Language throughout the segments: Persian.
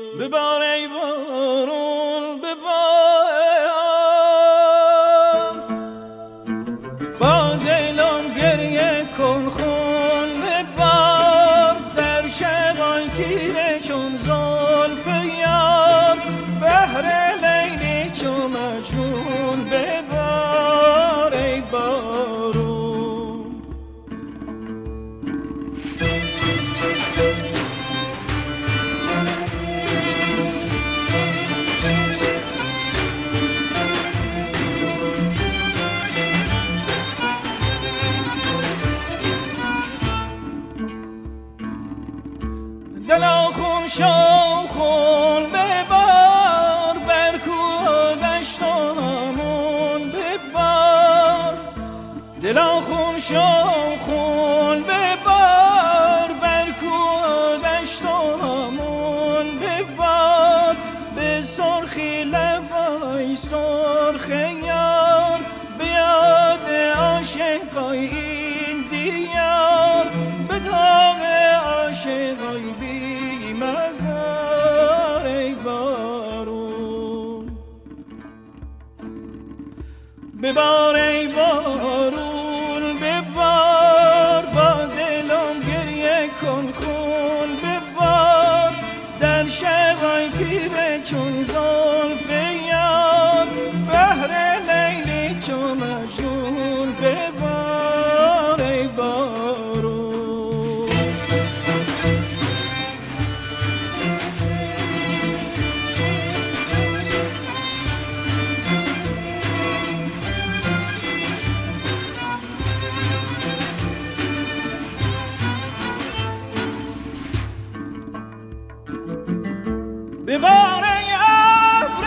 ببار ای بارون ببار، با دلم گریه کن خون ببار، در شبای تیره چون زلف یار، بهر لیلی چون مجنون ببار ای بارون. دلا خون شو خون ببار، بر کوه دشت و همون ببار. دلا خون شو خون ببار، بر کوه دشت و همون ببار. به سرخی لبای سرخ یار، به یاد عاشقای این دیار، به داغ عاشقای بی مزار ای بارون. ببار ای بارون ببار، با دلم گریه کن خون ببار، در شبای تیره چون زلف یار، بهر لیلی چون مجنون ببار ای بارون. ببار ای ابر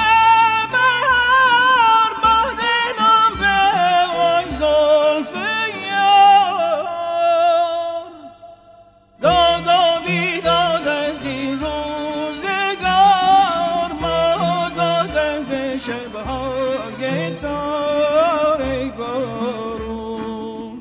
بهار، با دلم بوای زلف یار، داد و بیداد از این روزگار، ما دادم به شبهای تار ای بارون.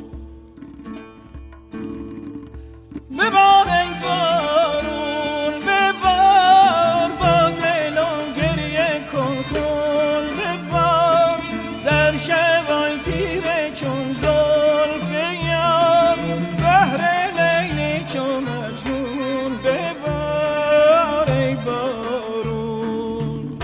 ببار ای بارون ببار، با دلم گریه کن خون ببار، در شبای تیره چون زلف یار، بهر لیلی چون مجنون ببار ای بارون.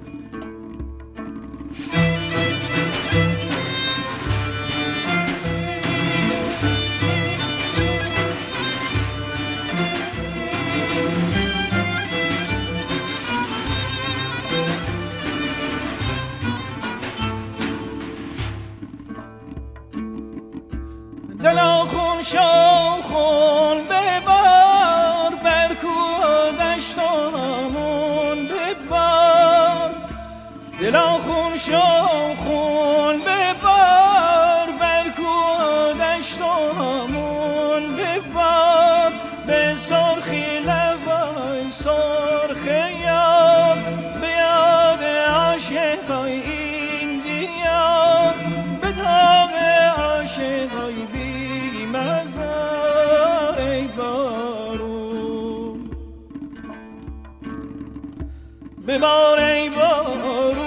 دلا خون شو خون ببار، بر کوه دشت و همون ببار. دلا خون شو خون ببار، بر کوه دشت و همون ببار. به سرخی لبای سرخ یار، به یاد عاشقای این دیار، به داغ عاشقای بی مزار ای بارون. ببار ای بارون